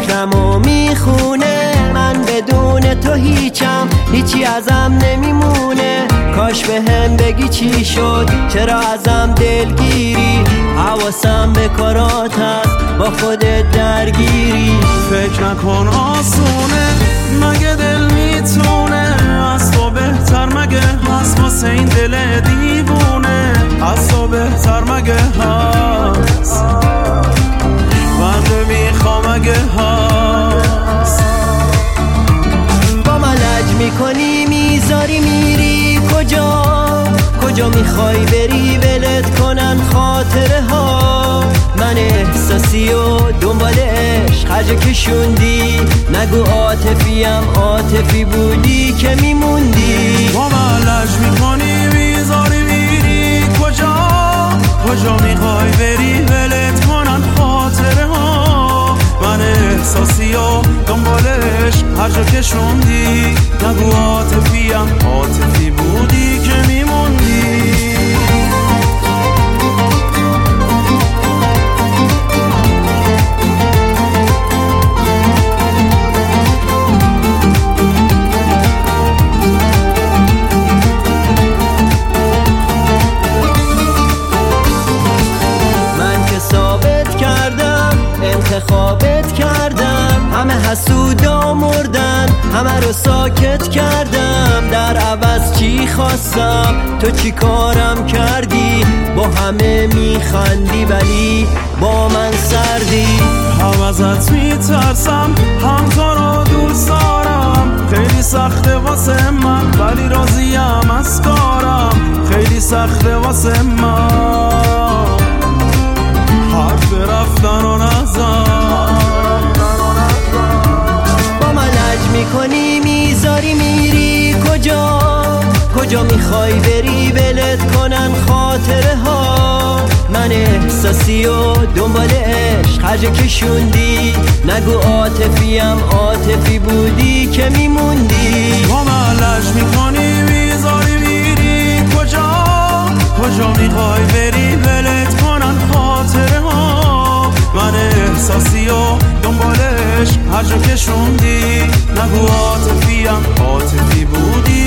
فکرمو میخونه، من بدون تو هیچم، هیچی ازم نمیمونه. کاش به هم بگی چی شد، چرا ازم دلگیری، حواسم به کارات هست، با خودت درگیری. فکر نکن آسونه، مگه دل میتونه از تو بهتر مگه هست واسه این دل دیوونه؟ از تو بهتر مگه هست من نمیخوام مگه هست؟ با من لج میکنی میذاری میری کجا؟ کجا میخوای بری ولت کنن خاطره ها؟ من احساسی و دنبال عشق هرجا کشوندی، نگو عاطفیم، عاطفی بودی که میموندی. با من لج میکنی میذاری میری کجا؟ کجا میخوای بری ولت کنن خاطره ها؟ من احساسی و دنبال عشق هرجا کشوندی، نگو عاطفیم، عاطفی بودی که میموندی. انتخابت کردم، همه حسودا مردن، همه رو ساکت کردم. در عوض چی خواستم، تو چی کارم کردی؟ با همه میخندی ولی با من سردی. هم ازت میترسم، هم تو رو دوست دارم. خیلی سخته واسه من ولی راضیم از کارم. خیلی سخته واسه من حرف رفتن و با من لج میکنی میذاری میری کجا؟ کجا میخوای بری ولت کنن خاطره ها؟ من احساسی و دنبال عشق هرجا کشوندی، نگو عاطفیم، عاطفی بودی که میموندی. با من لج میکنی میذاری میری کجا؟ کجا میخوای بری ولت کنن خاطره ها؟ من احساسی و دنبال عشق هرجا کشوندی، نگو عاطفیم، عاطفی بودی